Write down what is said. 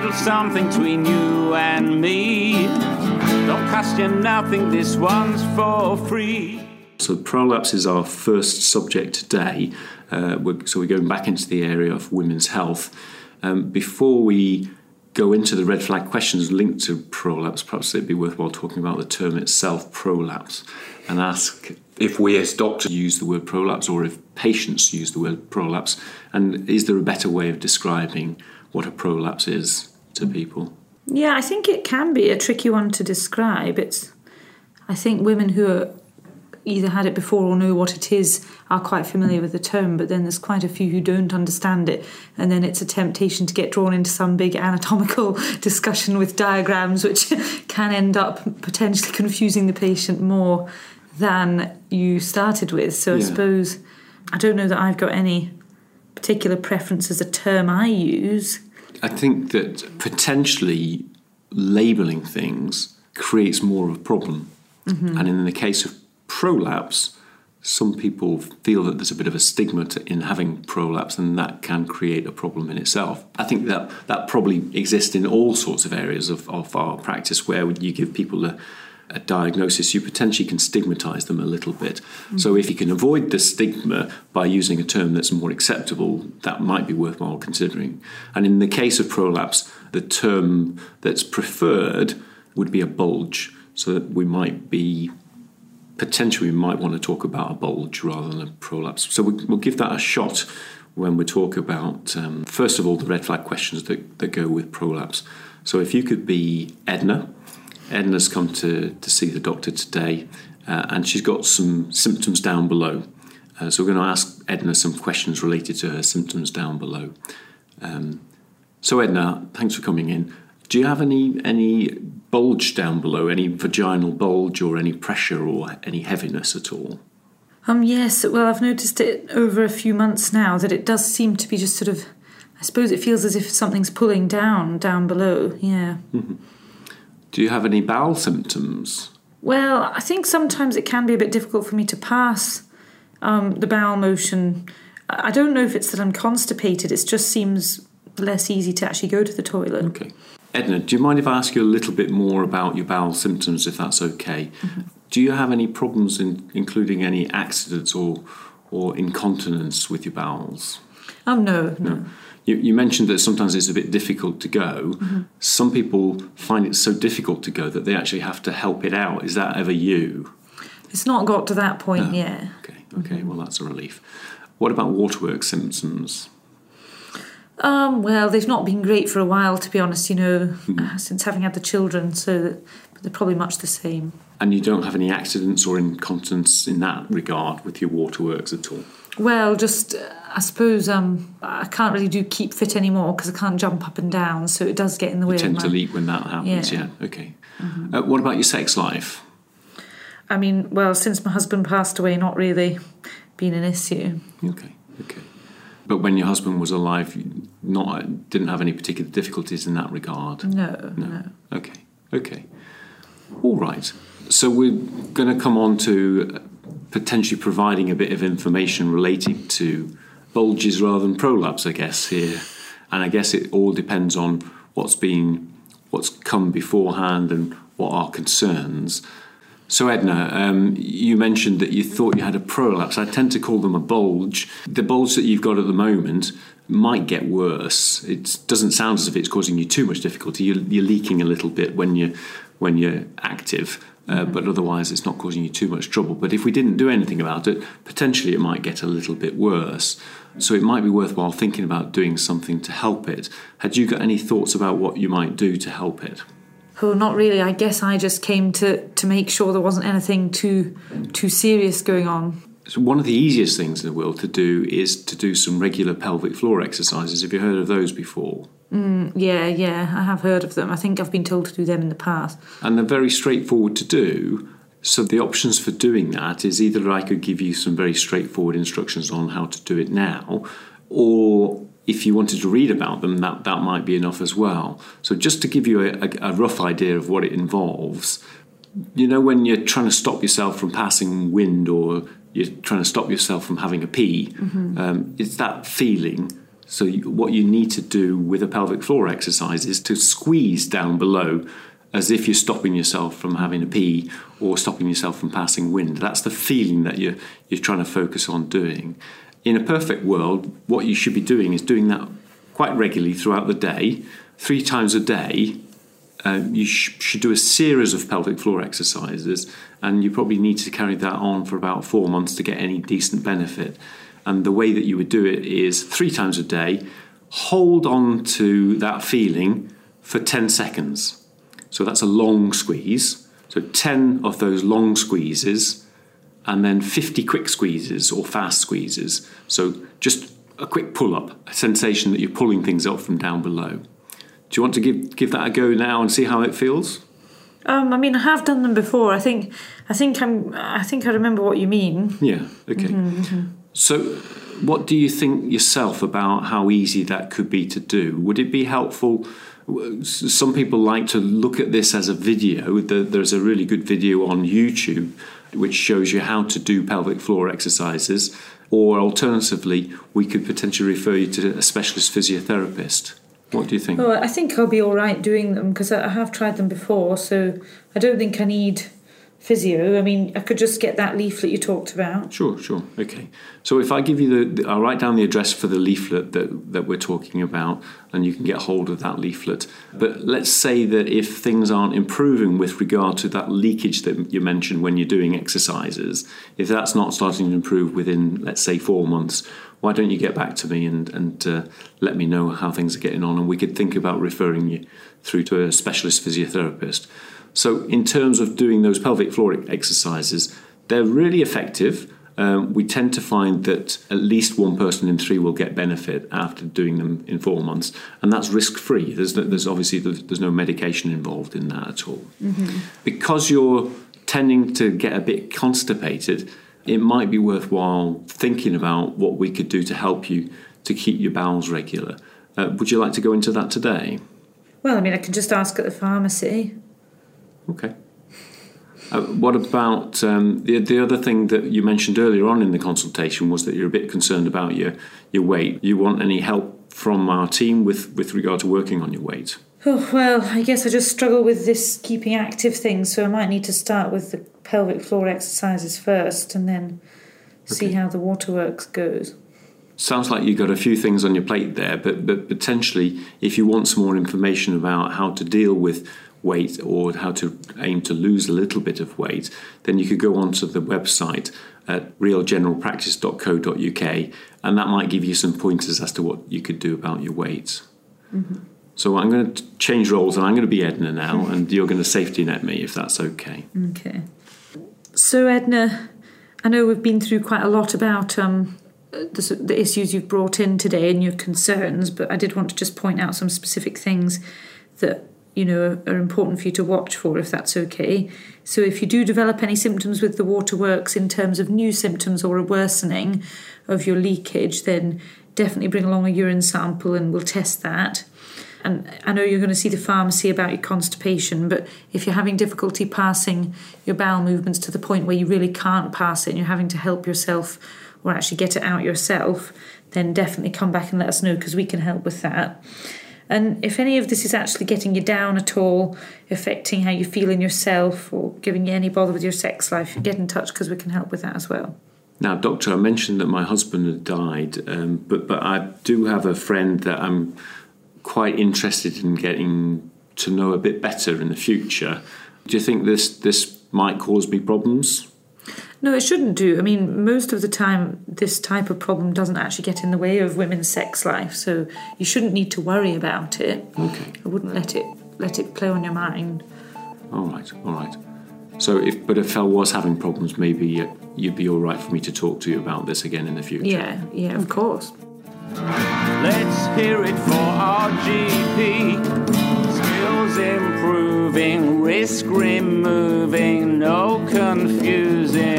little something between you and me. Don't cost you nothing, this one's for free. So prolapse is our first subject today. So we're going back into the area of women's health. Before we go into the red flag questions linked to prolapse, perhaps it'd be worthwhile talking about the term itself, prolapse, and ask if we as doctors use the word prolapse or if patients use the word prolapse, and is there a better way of describing what a prolapse is to people? Yeah, I think it can be a tricky one to describe. I think women who are either had it before or know what it is are quite familiar with the term, but then there's quite a few who don't understand it, and then it's a temptation to get drawn into some big anatomical discussion with diagrams, which can end up potentially confusing the patient more than you started with. So I suppose, I don't know that I've got any particular preference as a term I use. I think that potentially labelling things creates more of a problem. Mm-hmm. And in the case of prolapse, some people feel that there's a bit of a stigma in having prolapse, and that can create a problem in itself. I think that probably exists in all sorts of areas of our practice where you give people a diagnosis, you potentially can stigmatise them a little bit. Mm-hmm. So if you can avoid the stigma by using a term that's more acceptable, that might be worthwhile considering. And in the case of prolapse, the term that's preferred would be a bulge, so that we might want to talk about a bulge rather than a prolapse. So we'll give that a shot when we talk about, first of all, the red flag questions that go with prolapse. So if you could be Edna. Edna's come to see the doctor today, and she's got some symptoms down below. So we're going to ask Edna some questions related to her symptoms down below. So Edna, thanks for coming in. Do you have any bulge down below, any vaginal bulge or any pressure or any heaviness at all? Yes, well, I've noticed it over a few months now that it does seem to be just sort of, I suppose it feels as if something's pulling down below, yeah. Mm-hmm. Do you have any bowel symptoms? Well, I think sometimes it can be a bit difficult for me to pass the bowel motion. I don't know if it's that I'm constipated, it just seems less easy to actually go to the toilet. Okay. Edna, do you mind if I ask you a little bit more about your bowel symptoms, if that's okay? Mm-hmm. Do you have any problems, including any accidents or incontinence with your bowels? No. You mentioned that sometimes it's a bit difficult to go. Mm-hmm. Some people find it so difficult to go that they actually have to help it out. Is that ever you? It's not got to that point yet. Okay, mm-hmm. Well, that's a relief. What about waterworks symptoms? Well, they've not been great for a while, to be honest, since having had the children, so they're probably much the same. And you don't have any accidents or incontinence in that regard with your waterworks at all? Well, just, I suppose I can't really do keep fit anymore because I can't jump up and down, so it does get in the way. You tend to leak when that happens, yeah. Okay. Mm-hmm. What about your sex life? I mean, well, since my husband passed away, not really been an issue. Okay. But when your husband was alive, didn't have any particular difficulties in that regard? No. Okay. All right. So we're going to come on to potentially providing a bit of information related to bulges rather than prolapse, I guess, here. And I guess it all depends on what's come beforehand and what are concerns. So Edna, you mentioned that you thought you had a prolapse. I tend to call them a bulge. The bulge that you've got at the moment might get worse. It doesn't sound as if it's causing you too much difficulty. You're leaking a little bit when you're active, but otherwise it's not causing you too much trouble. But if we didn't do anything about it, potentially it might get a little bit worse. So it might be worthwhile thinking about doing something to help it. Had you got any thoughts about what you might do to help it? Oh, not really. I guess I just came to make sure there wasn't anything too serious going on. So one of the easiest things in the world to do is to do some regular pelvic floor exercises. Have you heard of those before? Yeah, I have heard of them. I think I've been told to do them in the past. And they're very straightforward to do. So the options for doing that is either I could give you some very straightforward instructions on how to do it now, or if you wanted to read about them, that might be enough as well. So just to give you a rough idea of what it involves, when you're trying to stop yourself from passing wind or you're trying to stop yourself from having a pee, it's that feeling So what you need to do with a pelvic floor exercise is to squeeze down below as if you're stopping yourself from having a pee or stopping yourself from passing wind. That's the feeling that you're trying to focus on doing. In a perfect world, what you should be doing is doing that quite regularly throughout the day, 3 times a day. You should do a series of pelvic floor exercises, and you probably need to carry that on for about 4 months to get any decent benefit. And the way that you would do it is 3 times a day, hold on to that feeling for 10 seconds. So that's a long squeeze. So 10 of those long squeezes, and then 50 quick squeezes or fast squeezes. So just a quick pull-up, a sensation that you're pulling things up from down below. Do you want to give that a go now and see how it feels? I mean, I have done them before. I think I remember what you mean. Yeah. Okay. So, what do you think yourself about how easy that could be to do? Would it be helpful? Some people like to look at this as a video. There's a really good video on YouTube which shows you how to do pelvic floor exercises. Or alternatively, we could potentially refer you to a specialist physiotherapist. What do you think? Well, I think I'll be all right doing them because I have tried them before, so I don't think I need physio. I mean, I could just get that leaflet you talked about. Sure. Okay. So if I give you I'll write down the address for the leaflet that we're talking about, and you can get hold of that leaflet. But let's say that if things aren't improving with regard to that leakage that you mentioned when you're doing exercises, if that's not starting to improve within, let's say, 4 months, why don't you get back to me and let me know how things are getting on, and we could think about referring you through to a specialist physiotherapist. So in terms of doing those pelvic floor exercises, they're really effective. We tend to find that at least 1 person in 3 will get benefit after doing them in 4 months, and that's risk-free. There's obviously no medication involved in that at all. Mm-hmm. Because you're tending to get a bit constipated, it might be worthwhile thinking about what we could do to help you to keep your bowels regular. Would you like to go into that today? Well, I mean, I can just ask at the pharmacy. Okay. What about the other thing that you mentioned earlier on in the consultation was that you're a bit concerned about your weight. You want any help from our team with regard to working on your weight? Oh, well, I guess I just struggle with this keeping active thing, so I might need to start with the pelvic floor exercises first and then see how the waterworks goes. Sounds like you've got a few things on your plate there, but potentially if you want some more information about how to deal with weight or how to aim to lose a little bit of weight, then you could go onto the website at realgeneralpractice.co.uk, and that might give you some pointers as to what you could do about your weight. Mm-hmm. So I'm going to change roles, and I'm going to be Edna now, and you're going to safety net me, if that's okay. Okay. So, Edna, I know we've been through quite a lot about the issues you've brought in today and your concerns, but I did want to just point out some specific things that, you know, are important for you to watch for, if that's okay. So if you do develop any symptoms with the waterworks in terms of new symptoms or a worsening of your leakage, then definitely bring along a urine sample and we'll test that. And I know you're going to see the pharmacy about your constipation, but if you're having difficulty passing your bowel movements to the point where you really can't pass it and you're having to help yourself or actually get it out yourself, then definitely come back and let us know, because we can help with that. And if any of this is actually getting you down at all, affecting how you feel in yourself or giving you any bother with your sex life, get in touch, because we can help with that as well. Now, Doctor, I mentioned that my husband had died, but I do have a friend that I'm quite interested in getting to know a bit better in the future. Do you think this might cause me problems? No, it shouldn't do. I mean, most of the time, this type of problem doesn't actually get in the way of women's sex life, so you shouldn't need to worry about it. Okay. I wouldn't let it play on your mind. All right. So, if I was having problems, maybe you'd be all right for me to talk to you about this again in the future. Yeah, of course. Let's hear it for our GP. Skills improving, risk removing, no confusing.